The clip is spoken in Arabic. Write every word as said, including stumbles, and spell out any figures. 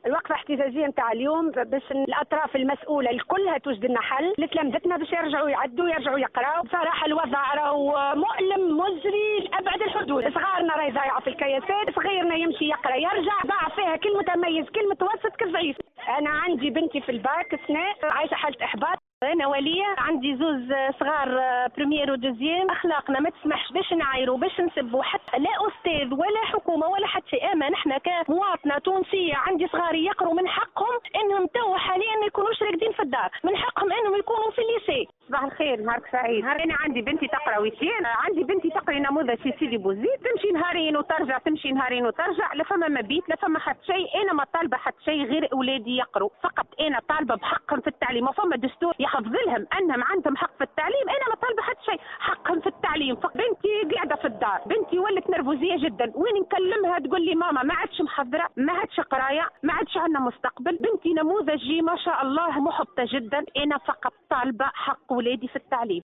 الوقفه احتجاجيه نتاع اليوم باش الاطراف المسؤوله الكلها توجد لنا حل لتلامذتنا باش يرجعوا يعدوا يرجعوا يقراوا. بصراحه الوضع راهو مؤلم مزري لابعد الحدود. صغارنا راهي ضايعه في الكياسات، صغيرنا يمشي يقرا يرجع، ضاع فيها كل متميز كل متوسط كل ضعيف. انا عندي بنتي في الباك سنة عايشه حاله احباط. أنا ولية عندي زوز صغار بريمير ودوزيام. أخلاقنا ما تسمحش باش نعايروا باش نسبوا حتى لا أستاذ ولا حكومة ولا حتى شيء. أما نحن كمواطنة تونسية عندي صغاري يقروا من حقهم إنهم تو حاليا ما يكونوش راقدين في الدار، من حقهم إنهم يكونوا في الليسي. صباح الخير، نهارك سعيد. أنا عندي بنتي تقرا ويتين، عندي بنتي تقري نموذج في سيدي بوزيد، تمشي نهارين وترجع تمشي نهارين وترجع، لا فما مبيت لا فما حتى شيء. أنا ما طالبة حتى شيء غير أولادي يقروا فقط. أنا طالبة بحقهم في التعليم، ما فما دستور يحفظ لهم انهم عندهم حق في التعليم. انا ما طالبه حتى شيء، حقهم في التعليم. بنتي قاعده في الدار، بنتي ولت نرفوزيه جدا، وين نكلمها تقول لي ماما ما عادش محضره، ما عادش قرايه، ما عادش عندنا مستقبل. بنتي نموذجي ما شاء الله محبطه جدا. انا فقط طالبه حق ولادي في التعليم.